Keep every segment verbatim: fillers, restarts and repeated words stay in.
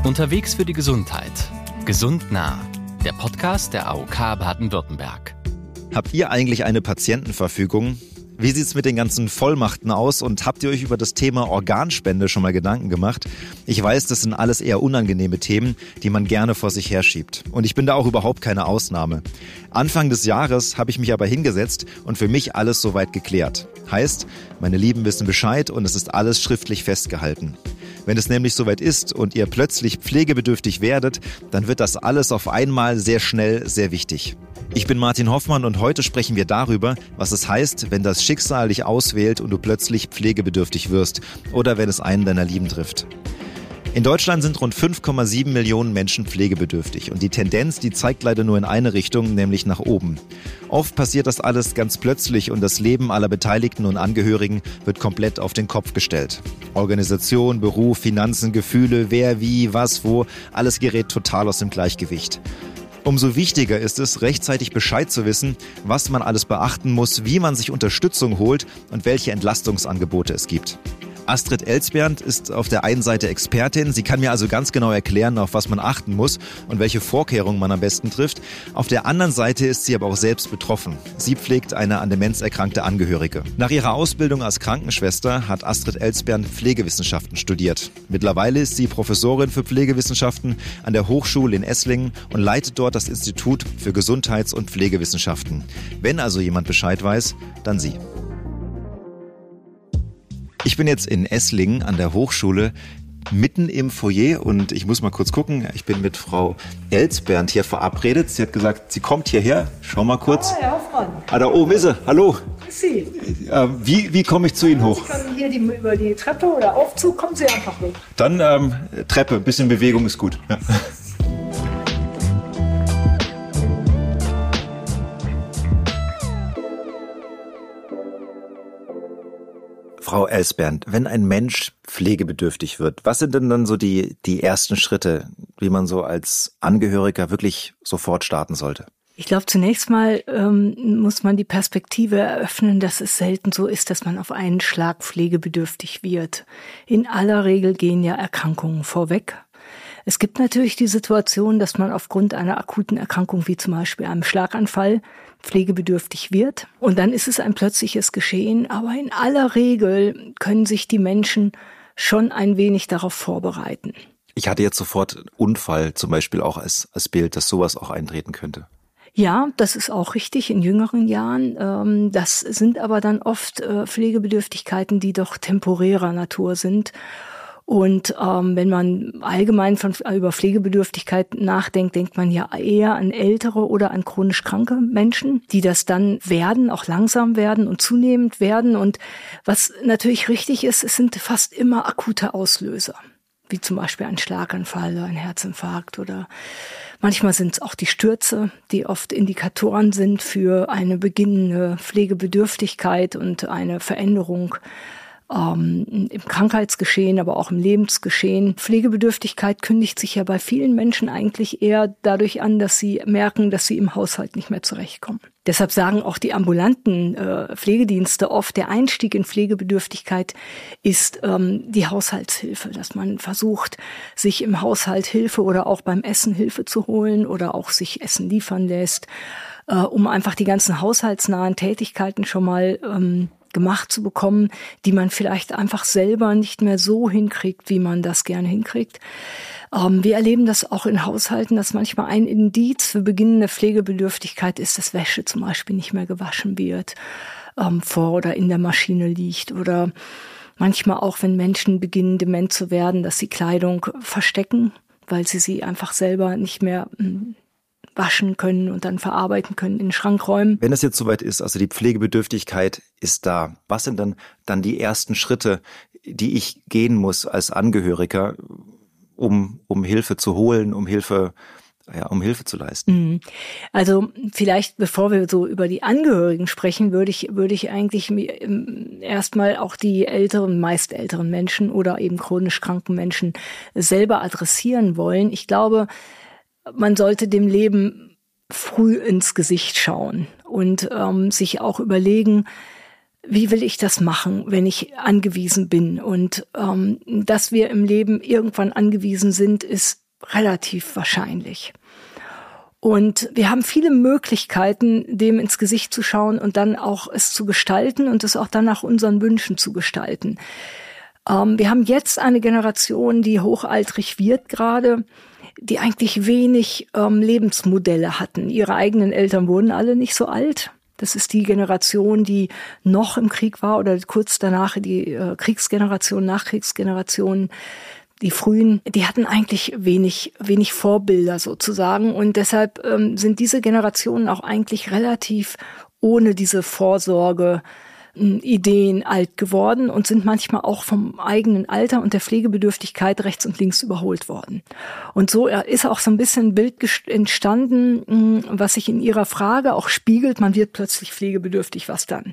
Unterwegs für die Gesundheit. Gesund nah. Der Podcast der A O K Baden-Württemberg. Habt ihr eigentlich eine Patientenverfügung? Wie sieht's mit den ganzen Vollmachten aus und habt ihr euch über das Thema Organspende schon mal Gedanken gemacht? Ich weiß, das sind alles eher unangenehme Themen, die man gerne vor sich herschiebt. Und ich bin da auch überhaupt keine Ausnahme. Anfang des Jahres habe ich mich aber hingesetzt und für mich alles soweit geklärt. Heißt, meine Lieben wissen Bescheid und es ist alles schriftlich festgehalten. Wenn es nämlich soweit ist und ihr plötzlich pflegebedürftig werdet, dann wird das alles auf einmal sehr schnell sehr wichtig. Ich bin Martin Hoffmann und heute sprechen wir darüber, was es heißt, wenn das Schicksal dich auswählt und du plötzlich pflegebedürftig wirst oder wenn es einen deiner Lieben trifft. In Deutschland sind rund fünf Komma sieben Millionen Menschen pflegebedürftig und die Tendenz, die zeigt leider nur in eine Richtung, nämlich nach oben. Oft passiert das alles ganz plötzlich und das Leben aller Beteiligten und Angehörigen wird komplett auf den Kopf gestellt. Organisation, Beruf, Finanzen, Gefühle, wer, wie, was, wo, alles gerät total aus dem Gleichgewicht. Umso wichtiger ist es, rechtzeitig Bescheid zu wissen, was man alles beachten muss, wie man sich Unterstützung holt und welche Entlastungsangebote es gibt. Astrid Elsbernd ist auf der einen Seite Expertin. Sie kann mir also ganz genau erklären, auf was man achten muss und welche Vorkehrungen man am besten trifft. Auf der anderen Seite ist sie aber auch selbst betroffen. Sie pflegt eine an Demenz erkrankte Angehörige. Nach ihrer Ausbildung als Krankenschwester hat Astrid Elsbernd Pflegewissenschaften studiert. Mittlerweile ist sie Professorin für Pflegewissenschaften an der Hochschule in Esslingen und leitet dort das Institut für Gesundheits- und Pflegewissenschaften. Wenn also jemand Bescheid weiß, dann sie. Ich bin jetzt in Esslingen an der Hochschule, mitten im Foyer und ich muss mal kurz gucken. Ich bin mit Frau Elsbernd hier verabredet. Sie hat gesagt, sie kommt hierher. Schau mal kurz. Ah, ja, Freund. Ah, da oben ist sie. Hallo. Sie. Äh, wie, wie komme ich zu Ihnen hoch? Sie können hier die, über die Treppe oder Aufzug, kommen Sie einfach hoch. Dann ähm, Treppe, ein bisschen Bewegung ist gut. Ja. Frau Elsbernd, wenn ein Mensch pflegebedürftig wird, was sind denn dann so die, die ersten Schritte, wie man so als Angehöriger wirklich sofort starten sollte? Ich glaube, zunächst mal ähm, muss man die Perspektive eröffnen, dass es selten so ist, dass man auf einen Schlag pflegebedürftig wird. In aller Regel gehen ja Erkrankungen vorweg. Es gibt natürlich die Situation, dass man aufgrund einer akuten Erkrankung, wie zum Beispiel einem Schlaganfall, pflegebedürftig wird. Und dann ist es ein plötzliches Geschehen. Aber in aller Regel können sich die Menschen schon ein wenig darauf vorbereiten. Ich hatte jetzt sofort Unfall zum Beispiel auch als, als Bild, dass sowas auch eintreten könnte. Ja, das ist auch richtig in jüngeren Jahren. Das sind aber dann oft Pflegebedürftigkeiten, die doch temporärer Natur sind. Und ähm, wenn man allgemein von, über Pflegebedürftigkeit nachdenkt, denkt man ja eher an ältere oder an chronisch kranke Menschen, die das dann werden, auch langsam werden und zunehmend werden. Und was natürlich richtig ist, es sind fast immer akute Auslöser, wie zum Beispiel ein Schlaganfall oder ein Herzinfarkt oder manchmal sind es auch die Stürze, die oft Indikatoren sind für eine beginnende Pflegebedürftigkeit und eine Veränderung Ähm, im Krankheitsgeschehen, aber auch im Lebensgeschehen. Pflegebedürftigkeit kündigt sich ja bei vielen Menschen eigentlich eher dadurch an, dass sie merken, dass sie im Haushalt nicht mehr zurechtkommen. Deshalb sagen auch die ambulanten äh, Pflegedienste oft, der Einstieg in Pflegebedürftigkeit ist ähm, die Haushaltshilfe, dass man versucht, sich im Haushalt Hilfe oder auch beim Essen Hilfe zu holen oder auch sich Essen liefern lässt, äh, um einfach die ganzen haushaltsnahen Tätigkeiten schon mal ähm, gemacht zu bekommen, die man vielleicht einfach selber nicht mehr so hinkriegt, wie man das gerne hinkriegt. Ähm, wir erleben das auch in Haushalten, dass manchmal ein Indiz für beginnende Pflegebedürftigkeit ist, dass Wäsche zum Beispiel nicht mehr gewaschen wird, ähm, vor oder in der Maschine liegt oder manchmal auch, wenn Menschen beginnen, dement zu werden, dass sie Kleidung verstecken, weil sie sie einfach selber nicht mehr mh, waschen können und dann verarbeiten können in den Schrank räumen. Wenn es jetzt soweit ist, also die Pflegebedürftigkeit ist da, was sind dann, dann die ersten Schritte, die ich gehen muss als Angehöriger, um, um Hilfe zu holen, um Hilfe, ja, um Hilfe zu leisten? Also vielleicht, bevor wir so über die Angehörigen sprechen, würde ich, würde ich eigentlich erstmal auch die älteren, meist älteren Menschen oder eben chronisch kranken Menschen selber adressieren wollen. Ich glaube, man sollte dem Leben früh ins Gesicht schauen und ähm, sich auch überlegen, wie will ich das machen, wenn ich angewiesen bin? Und ähm, dass wir im Leben irgendwann angewiesen sind, ist relativ wahrscheinlich. Und wir haben viele Möglichkeiten, dem ins Gesicht zu schauen und dann auch es zu gestalten und es auch dann nach unseren Wünschen zu gestalten. Ähm, wir haben jetzt eine Generation, die hochaltrig wird gerade, die eigentlich wenig ähm, Lebensmodelle hatten. Ihre eigenen Eltern wurden alle nicht so alt. Das ist die Generation, die noch im Krieg war oder kurz danach die äh, Kriegsgeneration, Nachkriegsgeneration. Die frühen, die hatten eigentlich wenig, wenig Vorbilder sozusagen. Und deshalb ähm, sind diese Generationen auch eigentlich relativ ohne diese Vorsorge Ideen alt geworden und sind manchmal auch vom eigenen Alter und der Pflegebedürftigkeit rechts und links überholt worden. Und so ist auch so ein bisschen ein Bild entstanden, was sich in Ihrer Frage auch spiegelt. Man wird plötzlich pflegebedürftig, was dann?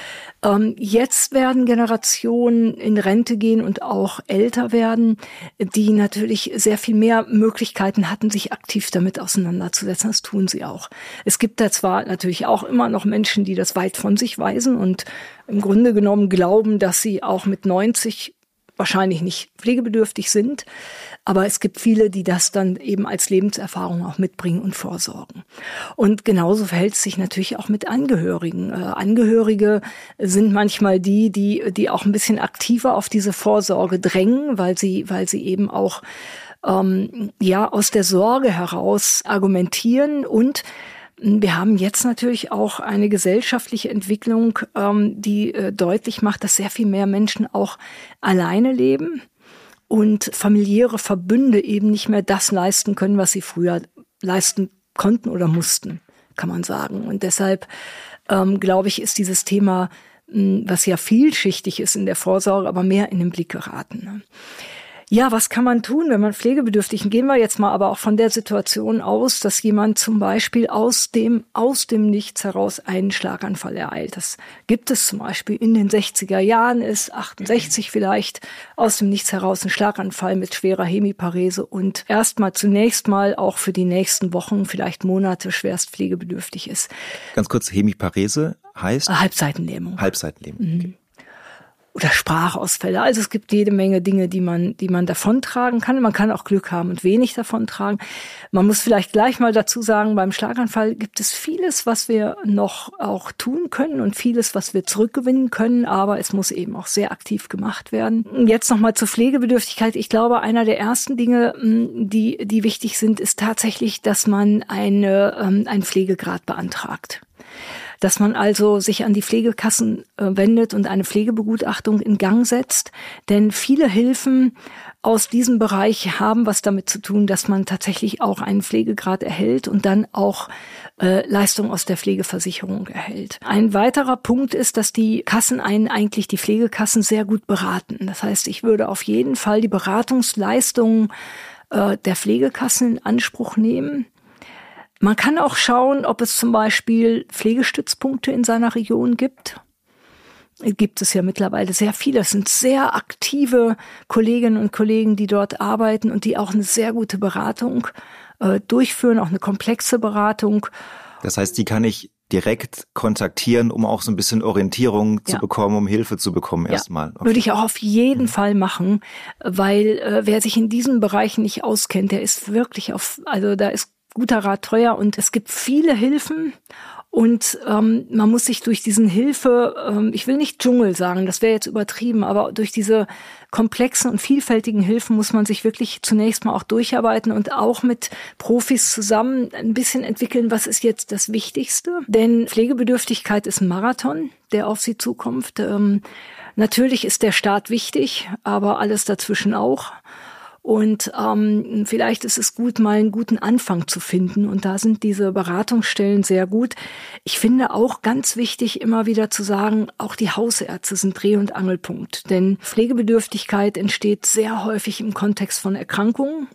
Ähm, jetzt werden Generationen in Rente gehen und auch älter werden, die natürlich sehr viel mehr Möglichkeiten hatten, sich aktiv damit auseinanderzusetzen. Das tun sie auch. Es gibt da zwar natürlich auch immer noch Menschen, die das weit von sich weisen und im Grunde genommen glauben, dass sie auch mit neunzig wahrscheinlich nicht pflegebedürftig sind. Aber es gibt viele, die das dann eben als Lebenserfahrung auch mitbringen und vorsorgen. Und genauso verhält es sich natürlich auch mit Angehörigen. Äh, Angehörige sind manchmal die, die, die auch ein bisschen aktiver auf diese Vorsorge drängen, weil sie, weil sie eben auch, ähm, ja, aus der Sorge heraus argumentieren. Und wir haben jetzt natürlich auch eine gesellschaftliche Entwicklung, ähm, die äh, deutlich macht, dass sehr viel mehr Menschen auch alleine leben und familiäre Verbünde eben nicht mehr das leisten können, was sie früher leisten konnten oder mussten, kann man sagen. Und deshalb, ähm, glaube ich, ist dieses Thema, mh, was ja vielschichtig ist in der Vorsorge, aber mehr in den Blick geraten. Ne? Ja, was kann man tun, wenn man pflegebedürftig ist? Gehen wir jetzt mal aber auch von der Situation aus, dass jemand zum Beispiel aus dem, aus dem Nichts heraus einen Schlaganfall ereilt. Das gibt es zum Beispiel in den sechziger Jahren, ist achtundsechzig vielleicht, aus dem Nichts heraus ein Schlaganfall mit schwerer Hemiparese und erstmal zunächst mal auch für die nächsten Wochen, vielleicht Monate schwerst pflegebedürftig ist. Ganz kurz, Hemiparese heißt? Halbseitenlähmung. Halbseitenlähmung, mhm. okay. Oder Sprachausfälle. Also es gibt jede Menge Dinge, die man, die man davontragen kann. Man kann auch Glück haben und wenig davontragen. Man muss vielleicht gleich mal dazu sagen, beim Schlaganfall gibt es vieles, was wir noch auch tun können und vieles, was wir zurückgewinnen können. Aber es muss eben auch sehr aktiv gemacht werden. Jetzt nochmal zur Pflegebedürftigkeit. Ich glaube, einer der ersten Dinge, die, die wichtig sind, ist tatsächlich, dass man eine, einen Pflegegrad beantragt. Dass man also sich an die Pflegekassen äh, wendet und eine Pflegebegutachtung in Gang setzt. Denn viele Hilfen aus diesem Bereich haben was damit zu tun, dass man tatsächlich auch einen Pflegegrad erhält und dann auch äh, Leistungen aus der Pflegeversicherung erhält. Ein weiterer Punkt ist, dass die Kassen einen eigentlich, die Pflegekassen, sehr gut beraten. Das heißt, ich würde auf jeden Fall die Beratungsleistungen äh, der Pflegekassen in Anspruch nehmen. Man kann auch schauen, ob es zum Beispiel Pflegestützpunkte in seiner Region gibt. Gibt es ja mittlerweile sehr viele. Es sind sehr aktive Kolleginnen und Kollegen, die dort arbeiten und die auch eine sehr gute Beratung äh, durchführen, auch eine komplexe Beratung. Das heißt, die kann ich direkt kontaktieren, um auch so ein bisschen Orientierung ja. zu bekommen, um Hilfe zu bekommen erstmal. Ja, okay. Würde ich auch auf jeden mhm. Fall machen, weil äh, wer sich in diesen Bereichen nicht auskennt, der ist wirklich auf, also da ist guter Rat teuer und es gibt viele Hilfen und ähm, man muss sich durch diesen Hilfe, ähm, ich will nicht Dschungel sagen, das wäre jetzt übertrieben, aber durch diese komplexen und vielfältigen Hilfen muss man sich wirklich zunächst mal auch durcharbeiten und auch mit Profis zusammen ein bisschen entwickeln, was ist jetzt das Wichtigste. Denn Pflegebedürftigkeit ist ein Marathon, der auf Sie zukommt. Ähm, natürlich ist der Start wichtig, aber alles dazwischen auch. Und ähm, vielleicht ist es gut, mal einen guten Anfang zu finden. Und da sind diese Beratungsstellen sehr gut. Ich finde auch ganz wichtig, immer wieder zu sagen, auch die Hausärzte sind Dreh- und Angelpunkt. Denn Pflegebedürftigkeit entsteht sehr häufig im Kontext von Erkrankungen.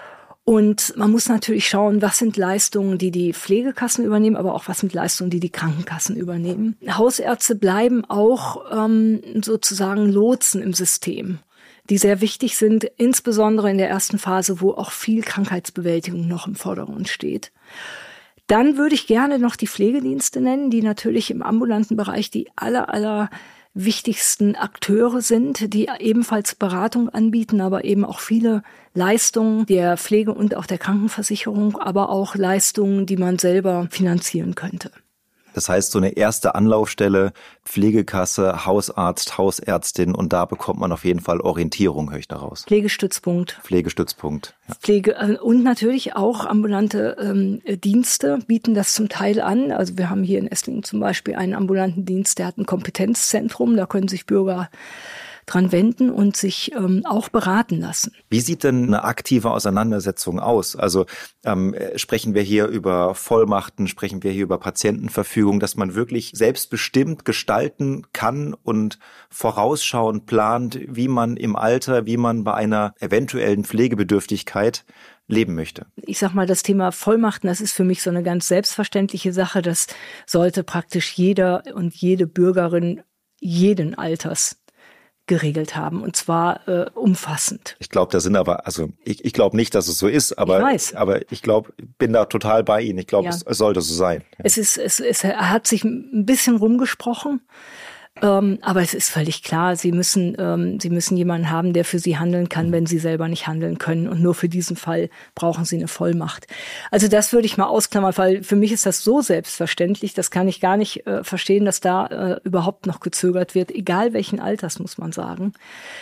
Und man muss natürlich schauen, was sind Leistungen, die die Pflegekassen übernehmen, aber auch was sind Leistungen, die die Krankenkassen übernehmen. Hausärzte bleiben auch ähm, sozusagen Lotsen im System, die sehr wichtig sind, insbesondere in der ersten Phase, wo auch viel Krankheitsbewältigung noch im Vordergrund steht. Dann würde ich gerne noch die Pflegedienste nennen, die natürlich im ambulanten Bereich die aller, aller wichtigsten Akteure sind, die ebenfalls Beratung anbieten, aber eben auch viele Leistungen der Pflege und auch der Krankenversicherung, aber auch Leistungen, die man selber finanzieren könnte. Das heißt, so eine erste Anlaufstelle, Pflegekasse, Hausarzt, Hausärztin, und da bekommt man auf jeden Fall Orientierung, höre ich daraus. Pflegestützpunkt. Pflegestützpunkt. Ja. Pflege und natürlich auch ambulante ähm, Dienste bieten das zum Teil an. Also wir haben hier in Esslingen zum Beispiel einen ambulanten Dienst, der hat ein Kompetenzzentrum, da können sich Bürger dran wenden und sich ähm, auch beraten lassen. Wie sieht denn eine aktive Auseinandersetzung aus? Also ähm, sprechen wir hier über Vollmachten, sprechen wir hier über Patientenverfügung, dass man wirklich selbstbestimmt gestalten kann und vorausschauend plant, wie man im Alter, wie man bei einer eventuellen Pflegebedürftigkeit leben möchte. Ich sag mal, das Thema Vollmachten, das ist für mich so eine ganz selbstverständliche Sache. Das sollte praktisch jeder und jede Bürgerin jeden Alters geregelt haben, und zwar äh, umfassend. Ich glaube, da sind aber, also ich, ich glaube nicht, dass es so ist, aber ich weiß. aber ich glaube, bin da total bei Ihnen. Ich glaube, ja. es, es sollte so sein. Ja. Es ist, es, es hat sich ein bisschen rumgesprochen. Ähm, aber es ist völlig klar, Sie müssen, ähm, Sie müssen jemanden haben, der für Sie handeln kann, wenn Sie selber nicht handeln können. Und nur für diesen Fall brauchen Sie eine Vollmacht. Also das würde ich mal ausklammern, weil für mich ist das so selbstverständlich, das kann ich gar nicht äh, verstehen, dass da äh, überhaupt noch gezögert wird, egal welchen Alters, muss man sagen.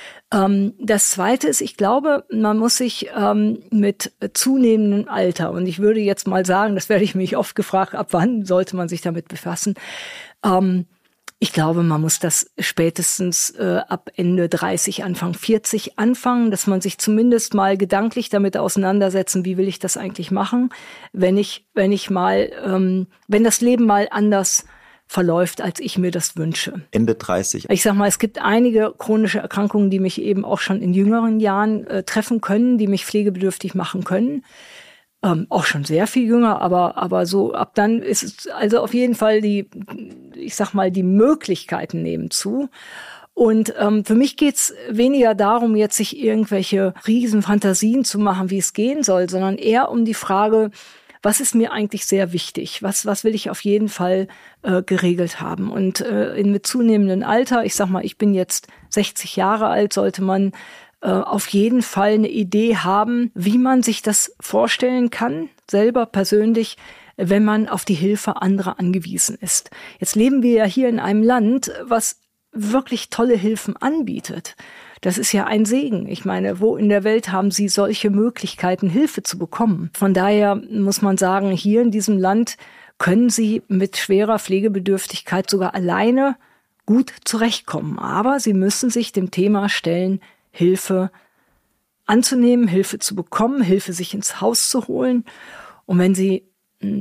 Ähm, das Zweite ist, ich glaube, man muss sich ähm, mit zunehmendem Alter, und ich würde jetzt mal sagen, das werde ich mich oft gefragt, ab wann sollte man sich damit befassen, ähm, ich glaube, man muss das spätestens äh, ab Ende dreißig, Anfang vierzig anfangen, dass man sich zumindest mal gedanklich damit auseinandersetzen, wie will ich das eigentlich machen, wenn ich, wenn ich mal, ähm, wenn das Leben mal anders verläuft, als ich mir das wünsche. Ende dreißig. Ich sag mal, es gibt einige chronische Erkrankungen, die mich eben auch schon in jüngeren Jahren äh, treffen können, die mich pflegebedürftig machen können. Ähm, auch schon sehr viel jünger, aber aber so ab dann ist es also auf jeden Fall die, ich sag mal, die Möglichkeiten nehmen zu. Und ähm, für mich geht's weniger darum, jetzt sich irgendwelche riesen Fantasien zu machen, wie es gehen soll, sondern eher um die Frage, was ist mir eigentlich sehr wichtig? Was was will ich auf jeden Fall äh, geregelt haben? Und äh, in mit zunehmendem Alter, ich sag mal, ich bin jetzt sechzig Jahre alt, sollte man auf jeden Fall eine Idee haben, wie man sich das vorstellen kann, selber persönlich, wenn man auf die Hilfe anderer angewiesen ist. Jetzt leben wir ja hier in einem Land, was wirklich tolle Hilfen anbietet. Das ist ja ein Segen. Ich meine, wo in der Welt haben Sie solche Möglichkeiten, Hilfe zu bekommen? Von daher muss man sagen, hier in diesem Land können Sie mit schwerer Pflegebedürftigkeit sogar alleine gut zurechtkommen. Aber Sie müssen sich dem Thema stellen, Hilfe anzunehmen, Hilfe zu bekommen, Hilfe sich ins Haus zu holen. Und wenn Sie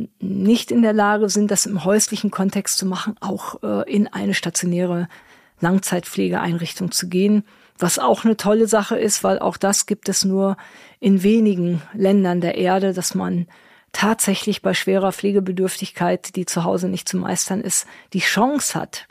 nicht in der Lage sind, das im häuslichen Kontext zu machen, auch äh, in eine stationäre Langzeitpflegeeinrichtung zu gehen, was auch eine tolle Sache ist, weil auch das gibt es nur in wenigen Ländern der Erde, dass man tatsächlich bei schwerer Pflegebedürftigkeit, die zu Hause nicht zu meistern ist, die Chance hat,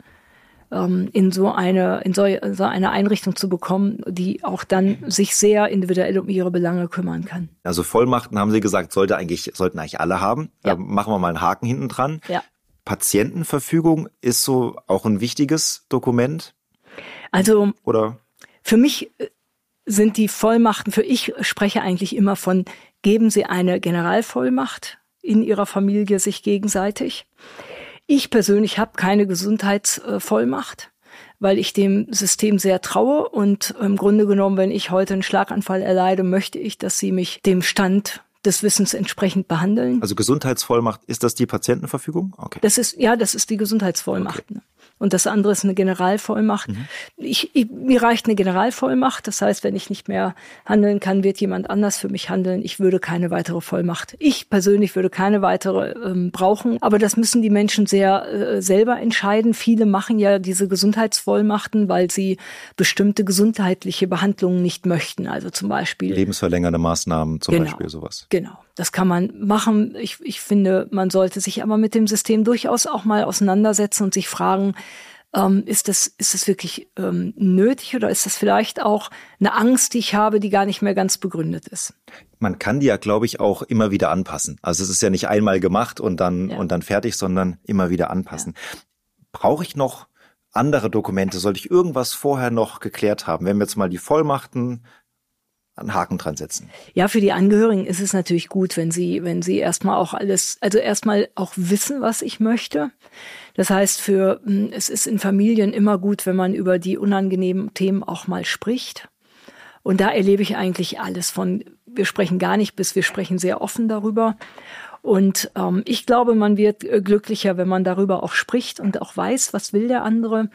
in so eine in so eine Einrichtung zu bekommen, die auch dann sich sehr individuell um ihre Belange kümmern kann. Also Vollmachten, haben Sie gesagt, sollte eigentlich sollten eigentlich alle haben. Ja. Da machen wir mal einen Haken hinten dran. Ja. Patientenverfügung ist so auch ein wichtiges Dokument? Also oder für mich sind die Vollmachten, für ich spreche eigentlich immer von, geben Sie eine Generalvollmacht in Ihrer Familie sich gegenseitig. Ich persönlich habe keine Gesundheitsvollmacht, weil ich dem System sehr traue. Und im Grunde genommen, wenn ich heute einen Schlaganfall erleide, möchte ich, dass Sie mich dem Stand des Wissens entsprechend behandeln. Also Gesundheitsvollmacht, ist das die Patientenverfügung? Okay. Das ist, ja, das ist die Gesundheitsvollmacht. Okay. Und das andere ist eine Generalvollmacht. Mhm. Ich, ich, mir reicht eine Generalvollmacht. Das heißt, wenn ich nicht mehr handeln kann, wird jemand anders für mich handeln. Ich würde keine weitere Vollmacht. Ich persönlich würde keine weitere ähm, brauchen. Aber das müssen die Menschen sehr äh, selber entscheiden. Viele machen ja diese Gesundheitsvollmachten, weil sie bestimmte gesundheitliche Behandlungen nicht möchten. Also zum Beispiel lebensverlängernde Maßnahmen, zum genau, Beispiel sowas. Genau. Das kann man machen. Ich, ich finde, man sollte sich aber mit dem System durchaus auch mal auseinandersetzen und sich fragen, ähm, ist das, ist das wirklich ähm, nötig oder ist das vielleicht auch eine Angst, die ich habe, die gar nicht mehr ganz begründet ist? Man kann die ja, glaube ich, auch immer wieder anpassen. Also es ist ja nicht einmal gemacht und dann, ja. und dann fertig, sondern immer wieder anpassen. Ja. Brauche ich noch andere Dokumente? Sollte ich irgendwas vorher noch geklärt haben? Wenn wir jetzt mal die Vollmachten einen Haken dran setzen. Ja, für die Angehörigen ist es natürlich gut, wenn sie, wenn sie erstmal auch alles, also erstmal auch wissen, was ich möchte. Das heißt, für, es ist in Familien immer gut, wenn man über die unangenehmen Themen auch mal spricht. Und da erlebe ich eigentlich alles von, wir sprechen gar nicht, bis wir sprechen sehr offen darüber. Und ähm, ich glaube, man wird glücklicher, wenn man darüber auch spricht und auch weiß, was will der andere.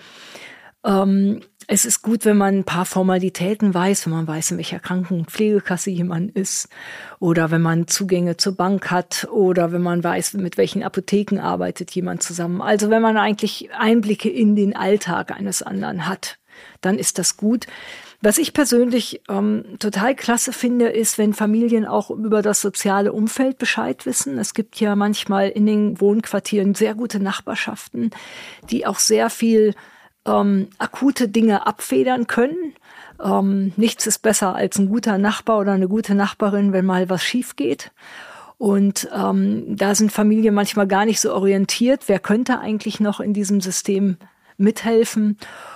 Ähm, es ist gut, wenn man ein paar Formalitäten weiß, wenn man weiß, in welcher Kranken- und Pflegekasse jemand ist oder wenn man Zugänge zur Bank hat oder wenn man weiß, mit welchen Apotheken arbeitet jemand zusammen. Also wenn man eigentlich Einblicke in den Alltag eines anderen hat, dann ist das gut. Was ich persönlich ähm, total klasse finde, ist, wenn Familien auch über das soziale Umfeld Bescheid wissen. Es gibt ja manchmal in den Wohnquartieren sehr gute Nachbarschaften, die auch sehr viel Ähm, akute Dinge abfedern können. Ähm, nichts ist besser als ein guter Nachbar oder eine gute Nachbarin, wenn mal was schief geht. Und ähm, da sind Familien manchmal gar nicht so orientiert. Wer könnte eigentlich noch in diesem System mithelfen?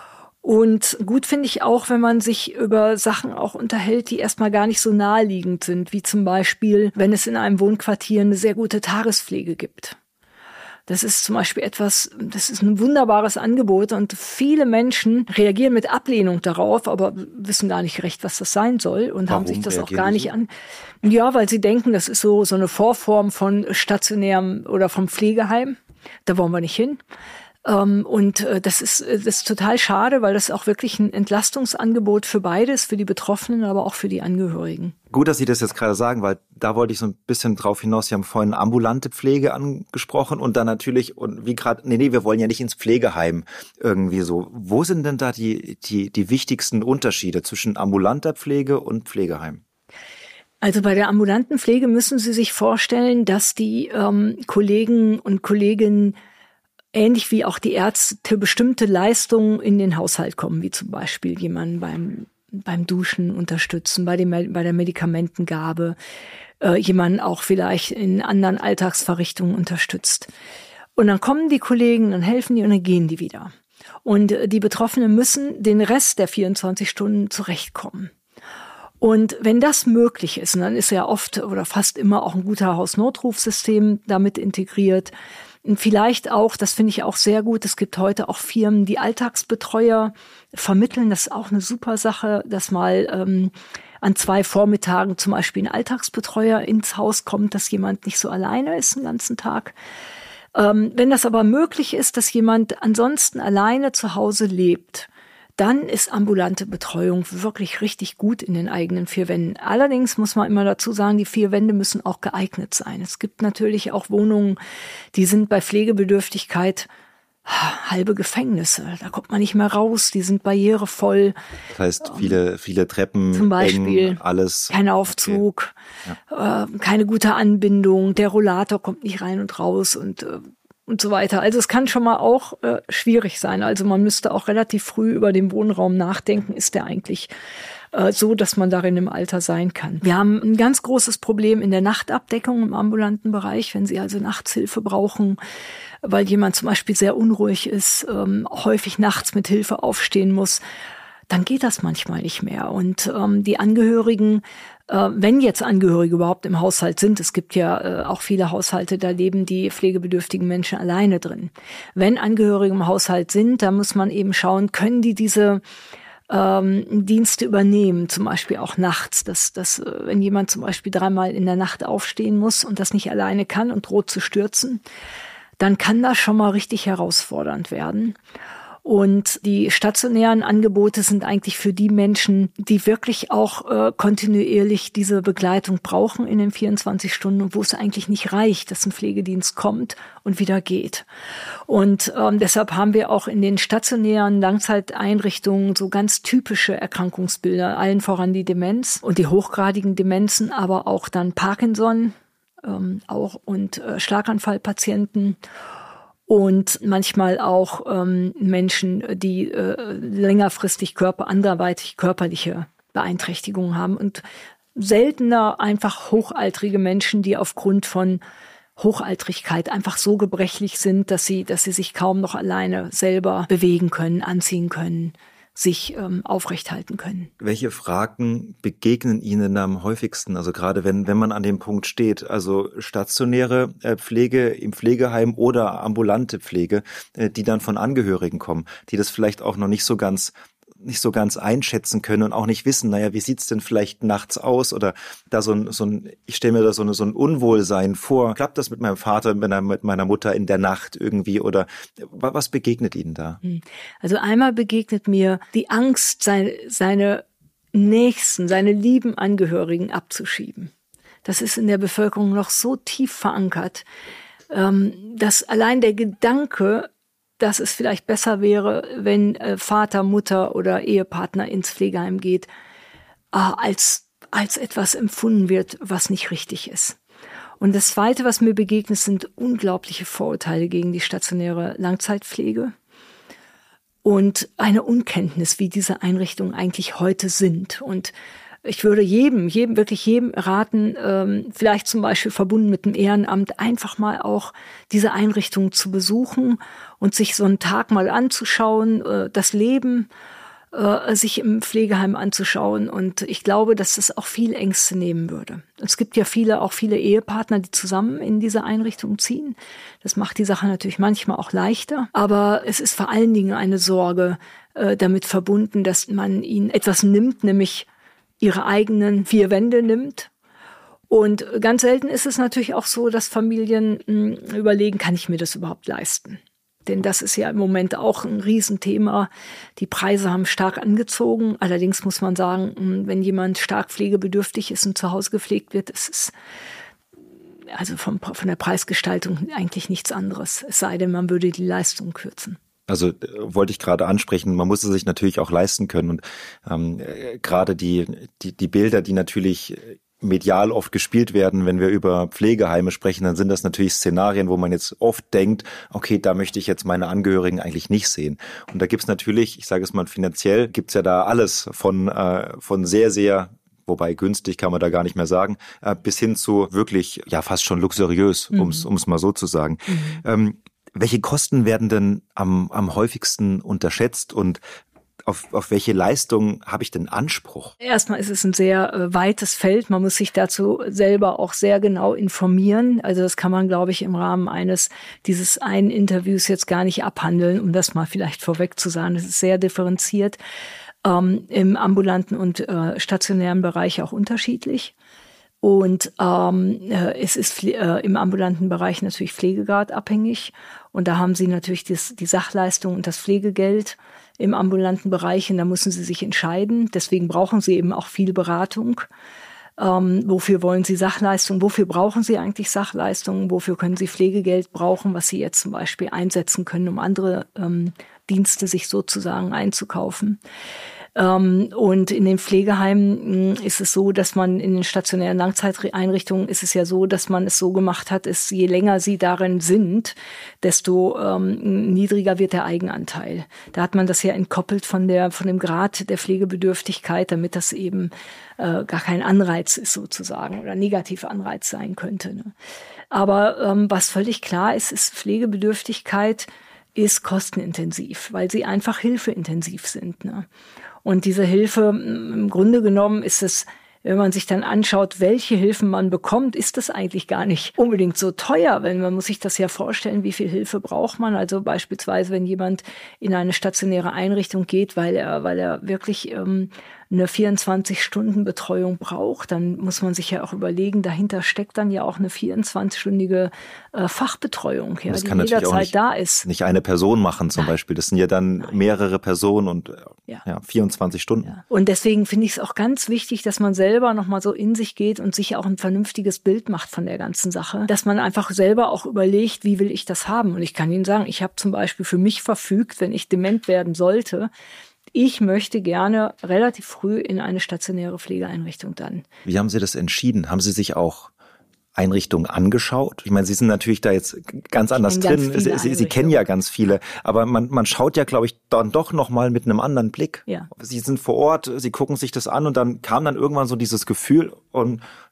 Und gut finde ich auch, wenn man sich über Sachen auch unterhält, die erstmal gar nicht so naheliegend sind, wie zum Beispiel, wenn es in einem Wohnquartier eine sehr gute Tagespflege gibt. Das ist zum Beispiel etwas, das ist ein wunderbares Angebot und viele Menschen reagieren mit Ablehnung darauf, aber wissen gar nicht recht, was das sein soll und Warum haben sich das auch reagieren gar die nicht so? an. Ja, weil sie denken, das ist so, so eine Vorform von stationärem oder vom Pflegeheim. Da wollen wir nicht hin. Und das ist, das ist total schade, weil das auch wirklich ein Entlastungsangebot für beides, für die Betroffenen, aber auch für die Angehörigen. Gut, dass Sie das jetzt gerade sagen, weil da wollte ich so ein bisschen drauf hinaus. Sie haben vorhin ambulante Pflege angesprochen und dann natürlich, und wie gerade, nee, nee, wir wollen ja nicht ins Pflegeheim irgendwie so. Wo sind denn da die, die, die wichtigsten Unterschiede zwischen ambulanter Pflege und Pflegeheim? Also bei der ambulanten Pflege müssen Sie sich vorstellen, dass die ähm, Kollegen und Kolleginnen ähnlich wie auch die Ärzte bestimmte Leistungen in den Haushalt kommen, wie zum Beispiel jemanden beim, beim Duschen unterstützen, bei, dem, bei der Medikamentengabe, äh, jemanden auch vielleicht in anderen Alltagsverrichtungen unterstützt. Und dann kommen die Kollegen, dann helfen die und dann gehen die wieder. Und äh, die Betroffenen müssen den Rest der vierundzwanzig Stunden zurechtkommen. Und wenn das möglich ist, und dann ist ja oft oder fast immer auch ein guter Hausnotrufsystem damit integriert, vielleicht auch, das finde ich auch sehr gut, es gibt heute auch Firmen, die Alltagsbetreuer vermitteln. Das ist auch eine super Sache, dass mal ähm, an zwei Vormittagen zum Beispiel ein Alltagsbetreuer ins Haus kommt, dass jemand nicht so alleine ist den ganzen Tag. Ähm, wenn das aber möglich ist, dass jemand ansonsten alleine zu Hause lebt, dann ist ambulante Betreuung wirklich richtig gut in den eigenen vier Wänden. Allerdings muss man immer dazu sagen, die vier Wände müssen auch geeignet sein. Es gibt natürlich auch Wohnungen, die sind bei Pflegebedürftigkeit halbe Gefängnisse. Da kommt man nicht mehr raus, die sind barrierevoll. Das heißt, viele, viele Treppen, zum Beispiel, eng, alles. Kein Aufzug, okay. Ja. äh, keine gute Anbindung, der Rollator kommt nicht rein und raus und äh, und so weiter. Also es kann schon mal auch äh, schwierig sein. Also man müsste auch relativ früh über den Wohnraum nachdenken. Ist der eigentlich äh, so, dass man darin im Alter sein kann? Wir haben ein ganz großes Problem in der Nachtabdeckung im ambulanten Bereich. Wenn Sie also nachts Hilfe brauchen, weil jemand zum Beispiel sehr unruhig ist, ähm, häufig nachts mit Hilfe aufstehen muss, dann geht das manchmal nicht mehr. Und ähm, die Angehörigen, äh, wenn jetzt Angehörige überhaupt im Haushalt sind, es gibt ja äh, auch viele Haushalte, da leben die pflegebedürftigen Menschen alleine drin. Wenn Angehörige im Haushalt sind, dann muss man eben schauen, können die diese ähm, Dienste übernehmen, zum Beispiel auch nachts. Dass, dass, wenn jemand zum Beispiel dreimal in der Nacht aufstehen muss und das nicht alleine kann und droht zu stürzen, dann kann das schon mal richtig herausfordernd werden. Und die stationären Angebote sind eigentlich für die Menschen, die wirklich auch äh, kontinuierlich diese Begleitung brauchen in den vierundzwanzig Stunden und wo es eigentlich nicht reicht, dass ein Pflegedienst kommt und wieder geht. Und ähm, deshalb haben wir auch in den stationären Langzeiteinrichtungen so ganz typische Erkrankungsbilder, allen voran die Demenz und die hochgradigen Demenzen, aber auch dann Parkinson ähm, auch und äh, Schlaganfallpatienten. Und manchmal auch ähm, Menschen, die äh, längerfristig Körper, anderweitig körperliche Beeinträchtigungen haben und seltener einfach hochaltrige Menschen, die aufgrund von Hochaltrigkeit einfach so gebrechlich sind, dass sie, dass sie sich kaum noch alleine selber bewegen können, anziehen können, sich ähm, aufrecht halten können. Welche Fragen begegnen Ihnen am häufigsten? Also gerade wenn wenn man an dem Punkt steht, also stationäre äh, Pflege im Pflegeheim oder ambulante Pflege, äh, die dann von Angehörigen kommen, die das vielleicht auch noch nicht so ganz nicht so ganz einschätzen können und auch nicht wissen, naja, wie sieht's denn vielleicht nachts aus oder da so ein, so ein ich stelle mir da so, eine, so ein Unwohlsein vor. Klappt das mit meinem Vater, mit meiner Mutter in der Nacht irgendwie oder was begegnet Ihnen da? Also einmal begegnet mir die Angst, seine, seine Nächsten, seine lieben Angehörigen abzuschieben. Das ist in der Bevölkerung noch so tief verankert, dass allein der Gedanke, dass es vielleicht besser wäre, wenn äh, Vater, Mutter oder Ehepartner ins Pflegeheim geht, äh, als, als etwas empfunden wird, was nicht richtig ist. Und das Zweite, was mir begegnet, sind unglaubliche Vorurteile gegen die stationäre Langzeitpflege und eine Unkenntnis, wie diese Einrichtungen eigentlich heute sind. Und ich würde jedem, jedem, wirklich jedem raten, ähm, vielleicht zum Beispiel verbunden mit dem Ehrenamt, einfach mal auch diese Einrichtungen zu besuchen und sich so einen Tag mal anzuschauen, äh, das Leben äh, sich im Pflegeheim anzuschauen. Und ich glaube, dass das auch viel Ängste nehmen würde. Es gibt ja viele, auch viele Ehepartner, die zusammen in diese Einrichtung ziehen. Das macht die Sache natürlich manchmal auch leichter. Aber es ist vor allen Dingen eine Sorge äh, damit verbunden, dass man ihnen etwas nimmt, nämlich ihre eigenen vier Wände nimmt. Und ganz selten ist es natürlich auch so, dass Familien mh, überlegen, kann ich mir das überhaupt leisten? Denn das ist ja im Moment auch ein Riesenthema. Die Preise haben stark angezogen. Allerdings muss man sagen, mh, wenn jemand stark pflegebedürftig ist und zu Hause gepflegt wird, ist es also vom, von der Preisgestaltung eigentlich nichts anderes. Es sei denn, man würde die Leistung kürzen. Also äh, wollte ich gerade ansprechen, man muss es sich natürlich auch leisten können und ähm, äh, gerade die, die die Bilder, die natürlich medial oft gespielt werden, wenn wir über Pflegeheime sprechen, dann sind das natürlich Szenarien, wo man jetzt oft denkt, okay, da möchte ich jetzt meine Angehörigen eigentlich nicht sehen. Und da gibt's natürlich, ich sage es mal finanziell, gibt's ja da alles von äh, von sehr, sehr wobei günstig kann man da gar nicht mehr sagen, äh, bis hin zu wirklich, ja fast schon luxuriös, mhm. ums ums mal so zu sagen. Mhm. Ähm, Welche Kosten werden denn am, am häufigsten unterschätzt und auf, auf welche Leistung habe ich denn Anspruch? Erstmal ist es ein sehr äh, weites Feld. Man muss sich dazu selber auch sehr genau informieren. Also das kann man, glaube ich, im Rahmen eines dieses einen Interviews jetzt gar nicht abhandeln, um das mal vielleicht vorweg zu sagen. Es ist sehr differenziert, ähm, im ambulanten und äh, stationären Bereich auch unterschiedlich. Und ähm, es ist äh, im ambulanten Bereich natürlich Pflegegrad abhängig. Und da haben Sie natürlich das, die Sachleistung und das Pflegegeld im ambulanten Bereich. Und da müssen Sie sich entscheiden. Deswegen brauchen Sie eben auch viel Beratung. Ähm, wofür wollen Sie Sachleistung? Wofür brauchen Sie eigentlich Sachleistungen? Wofür können Sie Pflegegeld brauchen, was Sie jetzt zum Beispiel einsetzen können, um andere ähm, Dienste sich sozusagen einzukaufen? Und in den Pflegeheimen ist es so, dass man in den stationären Langzeiteinrichtungen ist es ja so, dass man es so gemacht hat, ist, je länger sie darin sind, desto ähm, niedriger wird der Eigenanteil. Da hat man das ja entkoppelt von der von dem Grad der Pflegebedürftigkeit, damit das eben äh, gar kein Anreiz ist sozusagen oder negativer Anreiz sein könnte. Ne? Aber ähm, was völlig klar ist, ist Pflegebedürftigkeit ist kostenintensiv, weil sie einfach hilfeintensiv sind. Ne? Und diese Hilfe, im Grunde genommen ist es, wenn man sich dann anschaut, welche Hilfen man bekommt, ist das eigentlich gar nicht unbedingt so teuer, weil man muss sich das ja vorstellen, wie viel Hilfe braucht man. Also beispielsweise, wenn jemand in eine stationäre Einrichtung geht, weil er, weil er wirklich ähm, eine vierundzwanzig-Stunden-Betreuung braucht, dann muss man sich ja auch überlegen, dahinter steckt dann ja auch eine vierundzwanzig-stündige äh, Fachbetreuung, ja, das die kann natürlich jederzeit auch nicht, da ist. Nicht eine Person machen zum Nein. Beispiel, das sind ja dann Nein. mehrere Personen und ja. Ja, vierundzwanzig Stunden. Ja. Und deswegen finde ich es auch ganz wichtig, dass man selber nochmal so in sich geht und sich auch ein vernünftiges Bild macht von der ganzen Sache, dass man einfach selber auch überlegt, wie will ich das haben. Und ich kann Ihnen sagen, ich habe zum Beispiel für mich verfügt, wenn ich dement werden sollte, ich möchte gerne relativ früh in eine stationäre Pflegeeinrichtung dann. Wie haben Sie das entschieden? Haben Sie sich auch Einrichtungen angeschaut? Ich meine, Sie sind natürlich da jetzt ganz anders drin. Ganz Sie, Sie, Sie kennen ja ganz viele. Aber man, man schaut ja, glaube ich, dann doch nochmal mit einem anderen Blick. Ja. Sie sind vor Ort, Sie gucken sich das an und dann kam dann irgendwann so dieses Gefühl und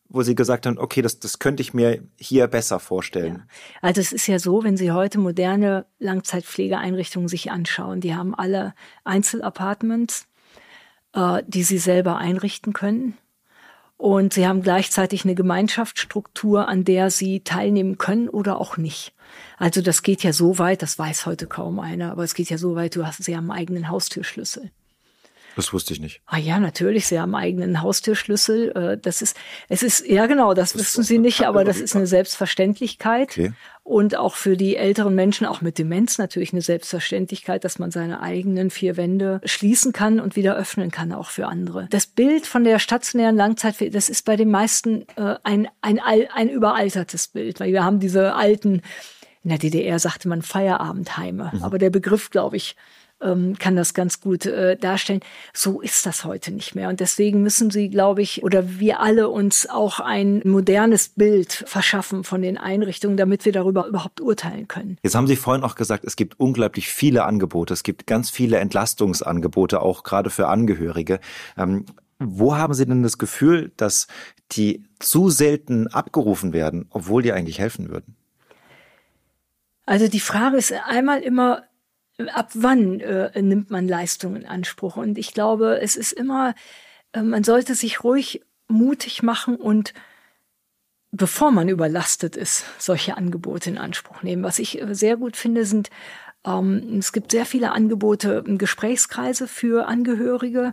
wo Sie gesagt haben, okay, das, das könnte ich mir hier besser vorstellen? Ja. Also es ist ja so, wenn Sie heute moderne Langzeitpflegeeinrichtungen sich anschauen, die haben alle Einzelapartments, äh, die Sie selber einrichten können. Und sie haben gleichzeitig eine Gemeinschaftsstruktur, an der sie teilnehmen können oder auch nicht. Also das geht ja so weit, das weiß heute kaum einer, aber es geht ja so weit, du hast, sie haben einen eigenen Haustürschlüssel. Das wusste ich nicht. Ah ja, natürlich, sie haben einen eigenen Haustürschlüssel. Das ist, es ist, ja genau, das, das wissen sie nicht, aber das ist eine Selbstverständlichkeit. Okay. Und auch für die älteren Menschen, auch mit Demenz natürlich eine Selbstverständlichkeit, dass man seine eigenen vier Wände schließen kann und wieder öffnen kann, auch für andere. Das Bild von der stationären Langzeitpflege, das ist bei den meisten äh, ein, ein, ein, ein überaltertes Bild, weil wir haben diese alten, in der D D R sagte man Feierabendheime, mhm. aber der Begriff, glaube ich, kann das ganz gut äh, darstellen. So ist das heute nicht mehr. Und deswegen müssen Sie, glaube ich, oder wir alle uns auch ein modernes Bild verschaffen von den Einrichtungen, damit wir darüber überhaupt urteilen können. Jetzt haben Sie vorhin auch gesagt, es gibt unglaublich viele Angebote. Es gibt ganz viele Entlastungsangebote, auch gerade für Angehörige. Ähm, wo haben Sie denn das Gefühl, dass die zu selten abgerufen werden, obwohl die eigentlich helfen würden? Also die Frage ist einmal immer, ab wann äh, nimmt man Leistungen in Anspruch? Und ich glaube, es ist immer, äh, man sollte sich ruhig mutig machen und bevor man überlastet ist, solche Angebote in Anspruch nehmen. Was ich äh, sehr gut finde, sind, ähm, es gibt sehr viele Angebote, Gesprächskreise für Angehörige,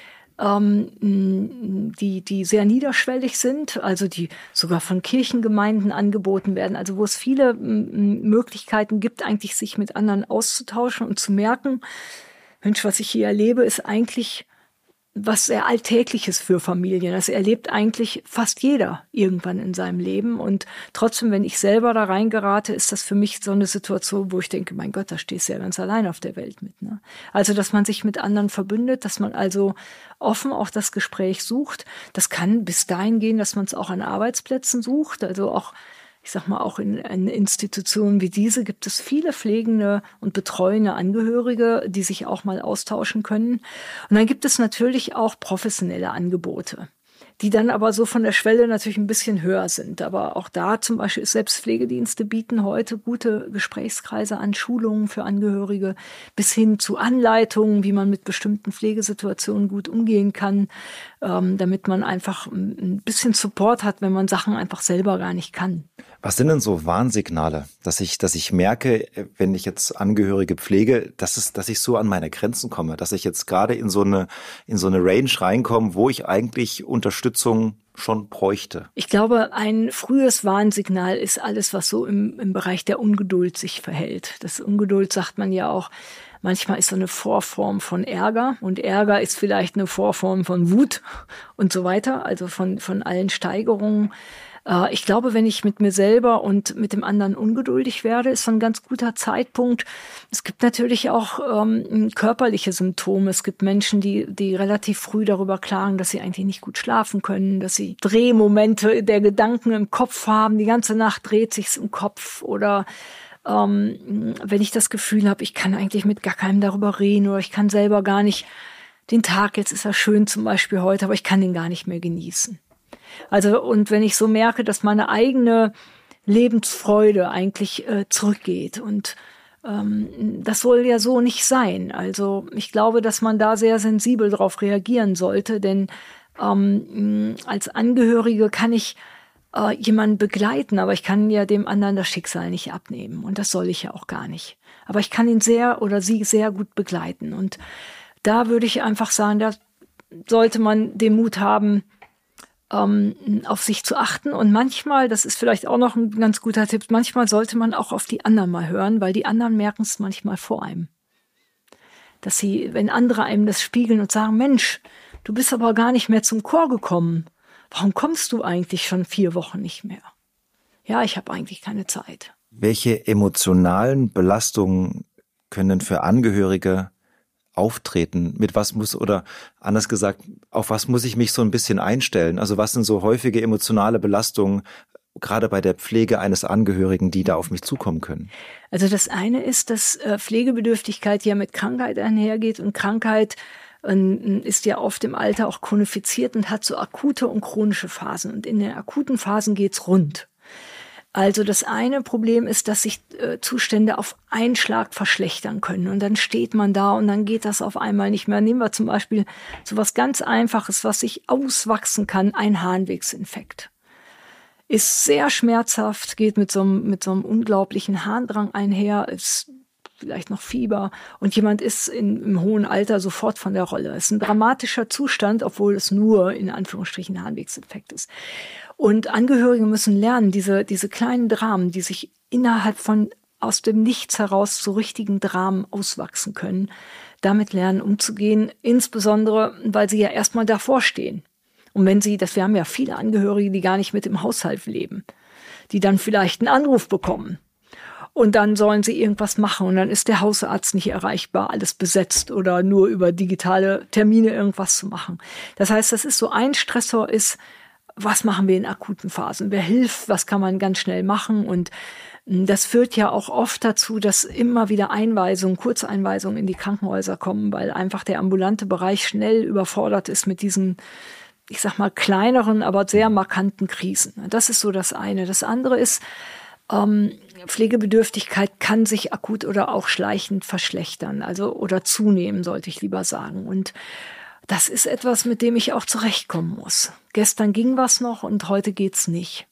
ähm, die, die sehr niederschwellig sind, also die sogar von Kirchengemeinden angeboten werden, also wo es viele m, Möglichkeiten gibt, eigentlich sich mit anderen auszutauschen und zu merken, Mensch, was ich hier erlebe, ist eigentlich was sehr Alltägliches für Familien. Das erlebt eigentlich fast jeder irgendwann in seinem Leben. Und trotzdem, wenn ich selber da reingerate, ist das für mich so eine Situation, wo ich denke, mein Gott, da stehst du ja ganz allein auf der Welt mit. Ne? Also, dass man sich mit anderen verbündet, dass man also offen auch das Gespräch sucht. Das kann bis dahin gehen, dass man es auch an Arbeitsplätzen sucht. Also auch, ich sag mal, auch in, in Institutionen wie diese gibt es viele pflegende und betreuende Angehörige, die sich auch mal austauschen können. Und dann gibt es natürlich auch professionelle Angebote, die dann aber so von der Schwelle natürlich ein bisschen höher sind. Aber auch da zum Beispiel Selbstpflegedienste bieten heute gute Gesprächskreise an, Schulungen für Angehörige bis hin zu Anleitungen, wie man mit bestimmten Pflegesituationen gut umgehen kann, ähm, damit man einfach ein bisschen Support hat, wenn man Sachen einfach selber gar nicht kann. Was sind denn so Warnsignale, dass ich, dass ich merke, wenn ich jetzt Angehörige pflege, dass es, dass ich so an meine Grenzen komme, dass ich jetzt gerade in so eine, in so eine Range reinkomme, wo ich eigentlich Unterstützung schon bräuchte? Ich glaube, ein frühes Warnsignal ist alles, was so im, im Bereich der Ungeduld sich verhält. Das Ungeduld sagt man ja auch, manchmal ist so eine Vorform von Ärger und Ärger ist vielleicht eine Vorform von Wut und so weiter, also von, von allen Steigerungen. Ich glaube, wenn ich mit mir selber und mit dem anderen ungeduldig werde, ist so ein ganz guter Zeitpunkt. Es gibt natürlich auch ähm, körperliche Symptome. Es gibt Menschen, die die relativ früh darüber klagen, dass sie eigentlich nicht gut schlafen können, dass sie Drehmomente der Gedanken im Kopf haben. Die ganze Nacht dreht sich's im Kopf. Oder ähm, wenn ich das Gefühl habe, ich kann eigentlich mit gar keinem darüber reden oder ich kann selber gar nicht den Tag, jetzt ist er schön zum Beispiel heute, aber ich kann den gar nicht mehr genießen. Also, und wenn ich so merke, dass meine eigene Lebensfreude eigentlich äh, zurückgeht und ähm, das soll ja so nicht sein. Also ich glaube, dass man da sehr sensibel darauf reagieren sollte, denn ähm, als Angehörige kann ich äh, jemanden begleiten, aber ich kann ja dem anderen das Schicksal nicht abnehmen und das soll ich ja auch gar nicht. Aber ich kann ihn sehr oder sie sehr gut begleiten und da würde ich einfach sagen, da sollte man den Mut haben, auf sich zu achten und manchmal, das ist vielleicht auch noch ein ganz guter Tipp, manchmal sollte man auch auf die anderen mal hören, weil die anderen merken es manchmal vor einem. Dass sie, wenn andere einem das spiegeln und sagen, Mensch, du bist aber gar nicht mehr zum Chor gekommen. Warum kommst du eigentlich schon vier Wochen nicht mehr? Ja, ich habe eigentlich keine Zeit. Welche emotionalen Belastungen können für Angehörige auftreten? Mit was muss, oder anders gesagt, auf was muss ich mich so ein bisschen einstellen? Also was sind so häufige emotionale Belastungen, gerade bei der Pflege eines Angehörigen, die da auf mich zukommen können? Also das eine ist, dass Pflegebedürftigkeit ja mit Krankheit einhergeht und Krankheit ist ja oft im Alter auch chronifiziert und hat so akute und chronische Phasen. Und in den akuten Phasen geht's rund. Also das eine Problem ist, dass sich äh, Zustände auf einen Schlag verschlechtern können. Und dann steht man da und dann geht das auf einmal nicht mehr. Nehmen wir zum Beispiel so was ganz Einfaches, was sich auswachsen kann, ein Harnwegsinfekt. Ist sehr schmerzhaft, geht mit so einem, mit so einem unglaublichen Harndrang einher, ist vielleicht noch Fieber und jemand ist in, im hohen Alter sofort von der Rolle. Es ist ein dramatischer Zustand, obwohl es nur in Anführungsstrichen Harnwegsinfekt ist. Und Angehörige müssen lernen, diese, diese kleinen Dramen, die sich innerhalb von aus dem Nichts heraus zu richtigen Dramen auswachsen können, damit lernen umzugehen, insbesondere, weil sie ja erstmal davor stehen. Und wenn sie, das wir haben ja viele Angehörige, die gar nicht mit im Haushalt leben, die dann vielleicht einen Anruf bekommen. Und dann sollen sie irgendwas machen und dann ist der Hausarzt nicht erreichbar, alles besetzt oder nur über digitale Termine irgendwas zu machen. Das heißt, das ist so ein Stressor ist, was machen wir in akuten Phasen? Wer hilft? Was kann man ganz schnell machen? Und das führt ja auch oft dazu, dass immer wieder Einweisungen, Kurzeinweisungen in die Krankenhäuser kommen, weil einfach der ambulante Bereich schnell überfordert ist mit diesen, ich sag mal, kleineren, aber sehr markanten Krisen. Das ist so das eine. Das andere ist, ähm, Pflegebedürftigkeit kann sich akut oder auch schleichend verschlechtern, also oder zunehmen, sollte ich lieber sagen. Und das ist etwas, mit dem ich auch zurechtkommen muss. Gestern ging was noch und heute geht's nicht.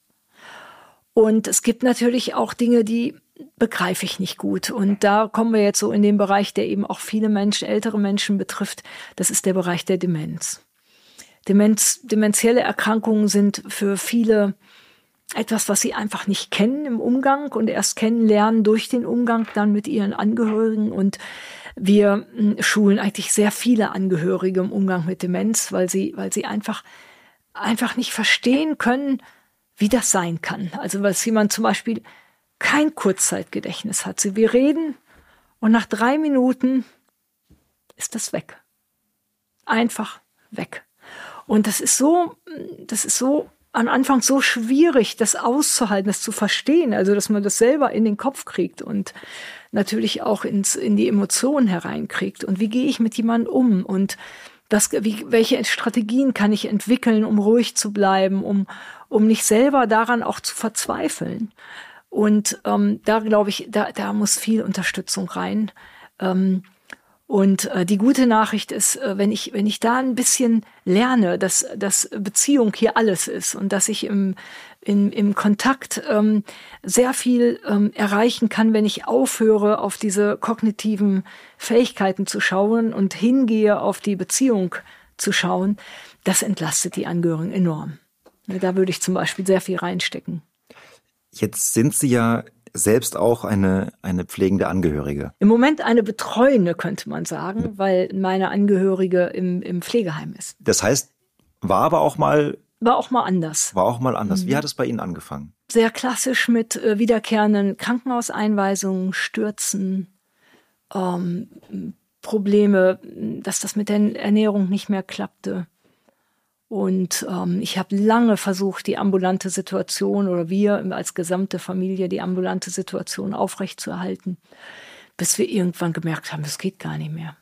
Und es gibt natürlich auch Dinge, die begreife ich nicht gut. Und da kommen wir jetzt so in den Bereich, der eben auch viele Menschen, ältere Menschen betrifft. Das ist der Bereich der Demenz. Demenz, dementielle Erkrankungen sind für viele etwas, was sie einfach nicht kennen im Umgang und erst kennenlernen durch den Umgang dann mit ihren Angehörigen. Und wir schulen eigentlich sehr viele Angehörige im Umgang mit Demenz, weil sie, weil sie einfach, einfach nicht verstehen können, wie das sein kann. Also, weil jemand zum Beispiel kein Kurzzeitgedächtnis hat. Wir reden und nach drei Minuten ist das weg. Einfach weg. Und das ist so, das ist so am Anfang so schwierig, das auszuhalten, das zu verstehen, also dass man das selber in den Kopf kriegt und natürlich auch ins, in die Emotionen hereinkriegt. Und wie gehe ich mit jemandem um? Und das, wie, welche Strategien kann ich entwickeln, um ruhig zu bleiben, um, um nicht selber daran auch zu verzweifeln? Und ähm, da glaube ich, da, da muss viel Unterstützung rein. Ähm, Und äh, die gute Nachricht ist, äh, wenn ich wenn ich da ein bisschen lerne, dass dass Beziehung hier alles ist und dass ich im im, im Kontakt ähm, sehr viel ähm, erreichen kann, wenn ich aufhöre, auf diese kognitiven Fähigkeiten zu schauen und hingehe, auf die Beziehung zu schauen, das entlastet die Angehörigen enorm. Da würde ich zum Beispiel sehr viel reinstecken. Jetzt sind Sie ja selbst auch eine, eine pflegende Angehörige. Im Moment eine betreuende, könnte man sagen, weil meine Angehörige im, im Pflegeheim ist. Das heißt, war aber auch mal... War auch mal anders. War auch mal anders. Mhm. Wie hat es bei Ihnen angefangen? Sehr klassisch mit äh, wiederkehrenden Krankenhauseinweisungen, Stürzen, ähm, Probleme, dass das mit der Ernährung nicht mehr klappte. Und ähm, ich habe lange versucht, die ambulante Situation oder wir als gesamte Familie die ambulante Situation aufrechtzuerhalten, bis wir irgendwann gemerkt haben, das geht gar nicht mehr.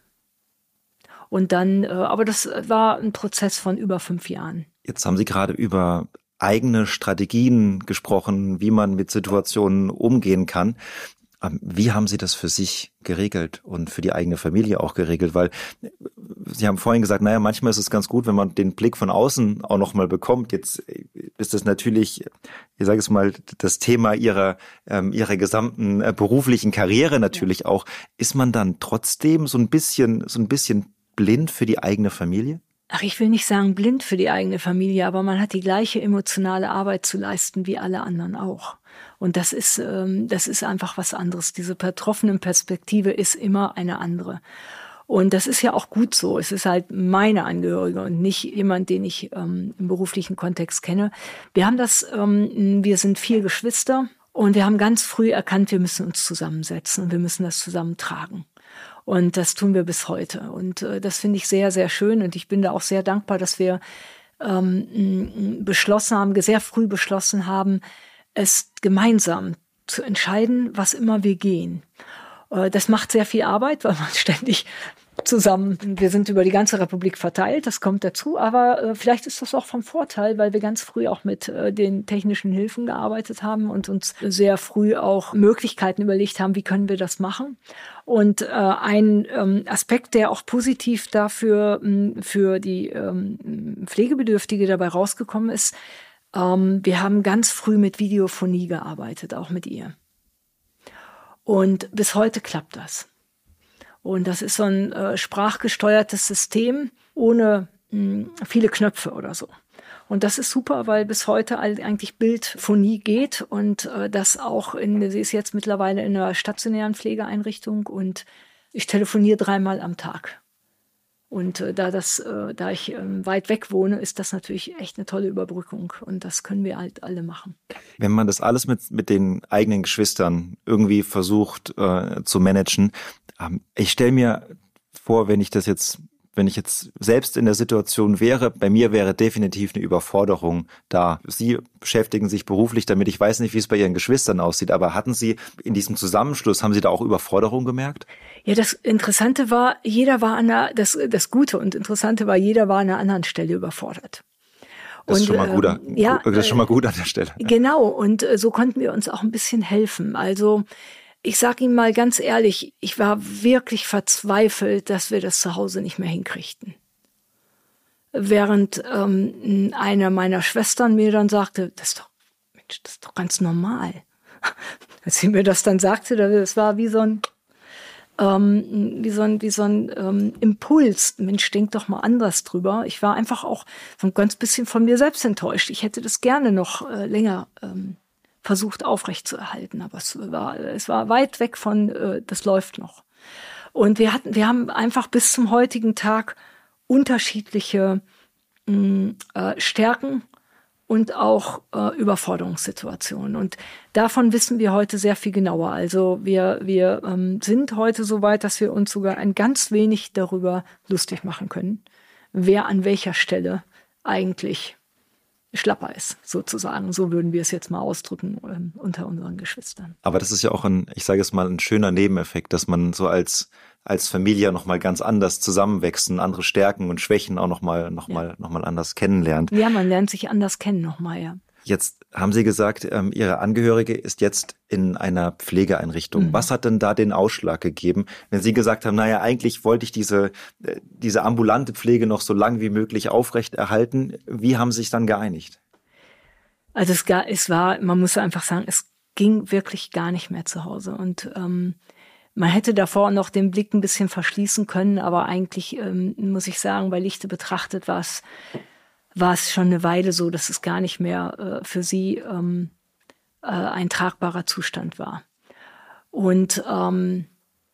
Und dann, äh, aber das war ein Prozess von über fünf Jahren. Jetzt haben Sie gerade über eigene Strategien gesprochen, wie man mit Situationen umgehen kann. Wie haben Sie das für sich geregelt und für die eigene Familie auch geregelt? Weil Sie haben vorhin gesagt, naja, manchmal ist es ganz gut, wenn man den Blick von außen auch nochmal bekommt. Jetzt ist das natürlich, ich sage es mal, das Thema Ihrer, ähm, Ihrer gesamten äh, beruflichen Karriere natürlich auch. Ist man dann trotzdem so ein bisschen, so ein bisschen blind für die eigene Familie? Ach, ich will nicht sagen blind für die eigene Familie, aber man hat die gleiche emotionale Arbeit zu leisten wie alle anderen auch. Und das ist, ähm, das ist einfach was anderes. Diese Betroffenenperspektive ist immer eine andere. Und das ist ja auch gut so. Es ist halt meine Angehörige und nicht jemand, den ich ähm, im beruflichen Kontext kenne. Wir haben das, ähm, wir sind vier Geschwister und wir haben ganz früh erkannt, wir müssen uns zusammensetzen und wir müssen das zusammen tragen. Und das tun wir bis heute. Und äh, das finde ich sehr, sehr schön. Und ich bin da auch sehr dankbar, dass wir ähm, beschlossen haben, sehr früh beschlossen haben, es gemeinsam zu entscheiden, was immer wir gehen. Äh, das macht sehr viel Arbeit, weil man ständig zusammen. Wir sind über die ganze Republik verteilt, das kommt dazu, aber äh, vielleicht ist das auch vom Vorteil, weil wir ganz früh auch mit äh, den technischen Hilfen gearbeitet haben und uns sehr früh auch Möglichkeiten überlegt haben, wie können wir das machen. Und äh, ein ähm, Aspekt, der auch positiv dafür mh, für die ähm, Pflegebedürftige dabei rausgekommen ist, ähm, wir haben ganz früh mit Videophonie gearbeitet, auch mit ihr. Und bis heute klappt das. Und das ist so ein äh, sprachgesteuertes System ohne mh, viele Knöpfe oder so. Und das ist super, weil bis heute eigentlich Bildphonie geht und äh, das auch in, sie ist jetzt mittlerweile in einer stationären Pflegeeinrichtung und ich telefoniere dreimal am Tag. Und äh, da das, äh, da ich äh, weit weg wohne, ist das natürlich echt eine tolle Überbrückung und das können wir halt alle machen. Wenn man das alles mit mit den eigenen Geschwistern irgendwie versucht äh, zu managen, ähm, ich stelle mir vor, wenn ich das jetzt Wenn ich jetzt selbst in der Situation wäre, bei mir wäre definitiv eine Überforderung da. Sie beschäftigen sich beruflich damit. Ich weiß nicht, wie es bei Ihren Geschwistern aussieht, aber hatten Sie in diesem Zusammenschluss, haben Sie da auch Überforderung gemerkt? Ja, das Interessante war, jeder war an einer, das, das Gute und Interessante war, jeder war an einer anderen Stelle überfordert. Das ist, und, schon mal gut, ähm, ja, das ist schon mal gut an der Stelle. Genau, und äh, so konnten wir uns auch ein bisschen helfen. Also ich sage Ihnen mal ganz ehrlich, ich war wirklich verzweifelt, dass wir das zu Hause nicht mehr hinkriegten. Während ähm, einer meiner Schwestern mir dann sagte, das ist doch, Mensch, das ist doch ganz normal. Als sie mir das dann sagte, das war wie so ein, ähm, wie so ein, wie so ein ähm, Impuls. Mensch, denk doch mal anders drüber. Ich war einfach auch so ein ganz bisschen von mir selbst enttäuscht. Ich hätte das gerne noch äh, länger ähm, versucht aufrechtzuerhalten, aber es war, es war weit weg von, äh, das läuft noch. Und wir hatten, wir haben einfach bis zum heutigen Tag unterschiedliche mh, äh, Stärken und auch äh, Überforderungssituationen. Und davon wissen wir heute sehr viel genauer. Also wir, wir ähm, sind heute so weit, dass wir uns sogar ein ganz wenig darüber lustig machen können, wer an welcher Stelle eigentlich schlapper ist, sozusagen. So würden wir es jetzt mal ausdrücken ähm, unter unseren Geschwistern. Aber das ist ja auch ein, ich sage es mal, ein schöner Nebeneffekt, dass man so als als Familie noch mal ganz anders zusammenwächst, andere Stärken und Schwächen auch noch mal noch mal noch mal anders kennenlernt. Ja, man lernt sich anders kennen noch mal, ja. Jetzt haben Sie gesagt, ähm, Ihre Angehörige ist jetzt in einer Pflegeeinrichtung. Mhm. Was hat denn da den Ausschlag gegeben, wenn Sie gesagt haben, naja, eigentlich wollte ich diese äh, diese ambulante Pflege noch so lang wie möglich aufrechterhalten. Wie haben Sie sich dann geeinigt? Also es, es war, man muss einfach sagen, es ging wirklich gar nicht mehr zu Hause. Und ähm, man hätte davor noch den Blick ein bisschen verschließen können, aber eigentlich ähm, muss ich sagen, bei Lichte betrachtet war es war es schon eine Weile so, dass es gar nicht mehr äh, für sie ähm, äh, ein tragbarer Zustand war. Und ähm,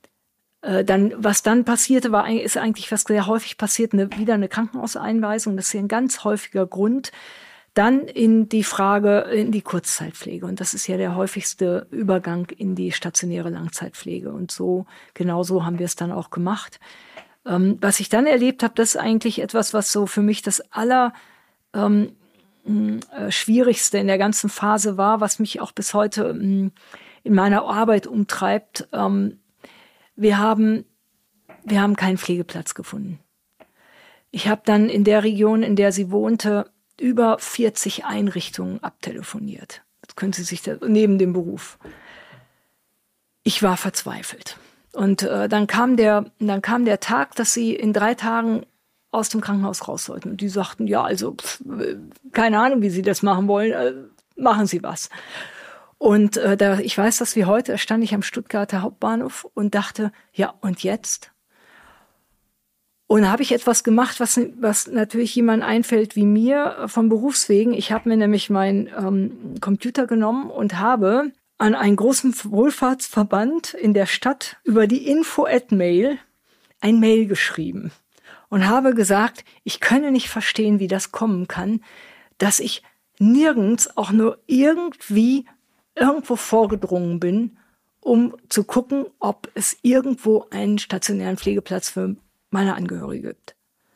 äh, dann, was dann passierte, war ist eigentlich, was sehr häufig passiert, eine, wieder eine Krankenhauseinweisung. Das ist ja ein ganz häufiger Grund. Dann in die Frage, in die Kurzzeitpflege. Und das ist ja der häufigste Übergang in die stationäre Langzeitpflege. Und so, genau so haben wir es dann auch gemacht. Ähm, was ich dann erlebt habe, das ist eigentlich etwas, was so für mich das aller ähm, äh, Schwierigste in der ganzen Phase war, was mich auch bis heute ähm, in meiner Arbeit umtreibt. Ähm, wir haben, wir haben keinen Pflegeplatz gefunden. Ich habe dann in der Region, in der sie wohnte, über vierzig Einrichtungen abtelefoniert. Das können Sie sich da, neben dem Beruf. Ich war verzweifelt. Und äh, dann kam der, dann kam der Tag, dass sie in drei Tagen aus dem Krankenhaus raus sollten. Und die sagten, ja, also pff, keine Ahnung, wie Sie das machen wollen, äh, machen Sie was. Und äh, da, ich weiß das wie heute, da stand ich am Stuttgarter Hauptbahnhof und dachte, ja, und jetzt? Und da habe ich etwas gemacht, was, was natürlich jemand einfällt wie mir vom Berufswegen. Ich habe mir nämlich meinen ähm, Computer genommen und habe an einen großen Wohlfahrtsverband in der Stadt über die Info-Ad-Mail ein Mail geschrieben und habe gesagt, ich könne nicht verstehen, wie das kommen kann, dass ich nirgends auch nur irgendwie irgendwo vorgedrungen bin, um zu gucken, ob es irgendwo einen stationären Pflegeplatz für meine Angehörige gibt.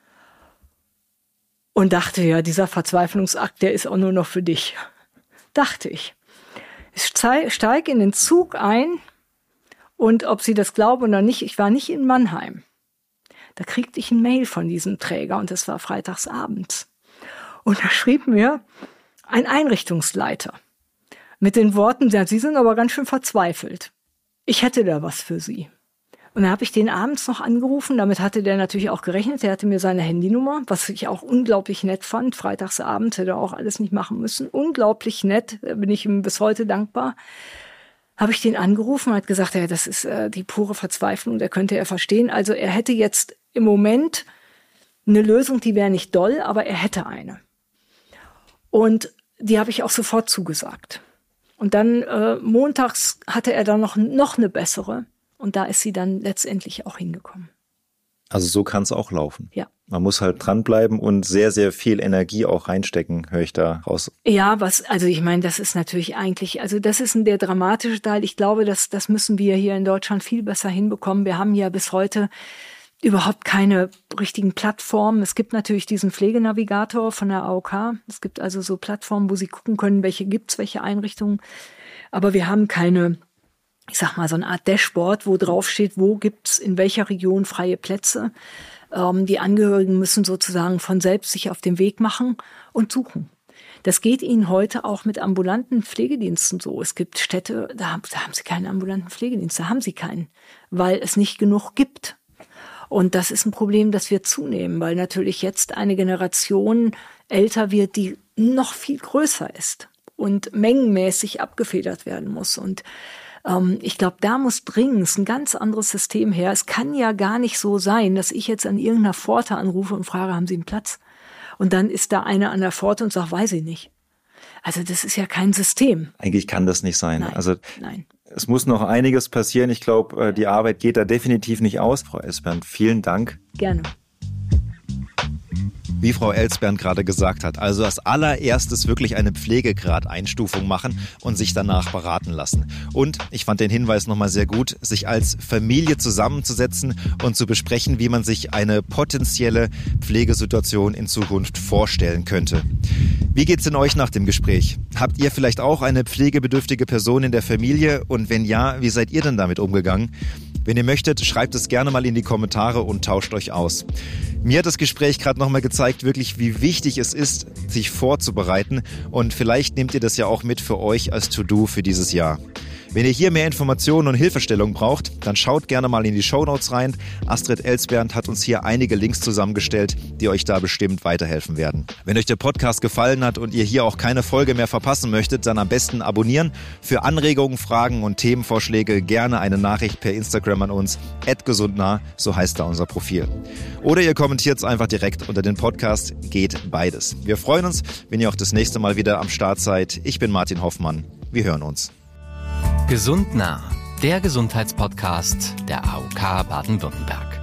Und dachte, ja, dieser Verzweiflungsakt, der ist auch nur noch für dich. Dachte ich. Ich steige in den Zug ein und ob Sie das glauben oder nicht, ich war nicht in Mannheim. Da kriegte ich ein Mail von diesem Träger und das war freitags abends. Und da schrieb mir ein Einrichtungsleiter mit den Worten, ja, Sie sind aber ganz schön verzweifelt. Ich hätte da was für Sie. Und dann habe ich den abends noch angerufen, damit hatte der natürlich auch gerechnet, der hatte mir seine Handynummer, was ich auch unglaublich nett fand, freitagsabends hätte er auch alles nicht machen müssen, unglaublich nett, da bin ich ihm bis heute dankbar. Habe ich den angerufen und hat gesagt, ja, das ist äh, die pure Verzweiflung, der könnte er verstehen. Also er hätte jetzt im Moment eine Lösung, die wäre nicht doll, aber er hätte eine. Und die habe ich auch sofort zugesagt. Und dann äh, montags hatte er dann noch, noch eine bessere. Und da ist sie dann letztendlich auch hingekommen. Also so kann es auch laufen. Ja. Man muss halt dranbleiben und sehr, sehr viel Energie auch reinstecken, höre ich da raus. Ja, was, also ich meine, das ist natürlich eigentlich, also das ist der dramatische Teil. Ich glaube, das, das müssen wir hier in Deutschland viel besser hinbekommen. Wir haben ja bis heute überhaupt keine richtigen Plattformen. Es gibt natürlich diesen Pflegenavigator von der A O K. Es gibt also so Plattformen, wo Sie gucken können, welche gibt's, welche Einrichtungen. Aber wir haben keine, ich sag mal, so eine Art Dashboard, wo drauf steht, wo gibt's in welcher Region freie Plätze. Ähm, die Angehörigen müssen sozusagen von selbst sich auf den Weg machen und suchen. Das geht Ihnen heute auch mit ambulanten Pflegediensten so. Es gibt Städte, da haben, da haben Sie keinen ambulanten Pflegedienst, da haben Sie keinen, weil es nicht genug gibt. Und das ist ein Problem, das wir zunehmen, weil natürlich jetzt eine Generation älter wird, die noch viel größer ist und mengenmäßig abgefedert werden muss. Und ähm, ich glaube, da muss dringend ein ganz anderes System her. Es kann ja gar nicht so sein, dass ich jetzt an irgendeiner Pforte anrufe und frage, haben Sie einen Platz? Und dann ist da einer an der Pforte und sagt, weiß ich nicht. Also das ist ja kein System. Eigentlich kann das nicht sein. Nein, also nein. Es muss noch einiges passieren. Ich glaube, die Arbeit geht da definitiv nicht aus. Frau Elsbernd, vielen Dank. Gerne. Wie Frau Elsbernd gerade gesagt hat, also als allererstes wirklich eine Pflegegradeinstufung machen und sich danach beraten lassen. Und ich fand den Hinweis nochmal sehr gut, sich als Familie zusammenzusetzen und zu besprechen, wie man sich eine potenzielle Pflegesituation in Zukunft vorstellen könnte. Wie geht's denn euch nach dem Gespräch? Habt ihr vielleicht auch eine pflegebedürftige Person in der Familie? Und wenn ja, wie seid ihr denn damit umgegangen? Wenn ihr möchtet, schreibt es gerne mal in die Kommentare und tauscht euch aus. Mir hat das Gespräch gerade nochmal gezeigt, wirklich wie wichtig es ist, sich vorzubereiten. Und vielleicht nehmt ihr das ja auch mit für euch als To-Do für dieses Jahr. Wenn ihr hier mehr Informationen und Hilfestellung braucht, dann schaut gerne mal in die Shownotes rein. Astrid Elsbernd hat uns hier einige Links zusammengestellt, die euch da bestimmt weiterhelfen werden. Wenn euch der Podcast gefallen hat und ihr hier auch keine Folge mehr verpassen möchtet, dann am besten abonnieren. Für Anregungen, Fragen und Themenvorschläge gerne eine Nachricht per Instagram an uns, at gesundnah, so heißt da unser Profil. Oder ihr kommentiert es einfach direkt unter den Podcast, geht beides. Wir freuen uns, wenn ihr auch das nächste Mal wieder am Start seid. Ich bin Martin Hoffmann. Wir hören uns. Gesund nah, der Gesundheitspodcast der A O K Baden-Württemberg.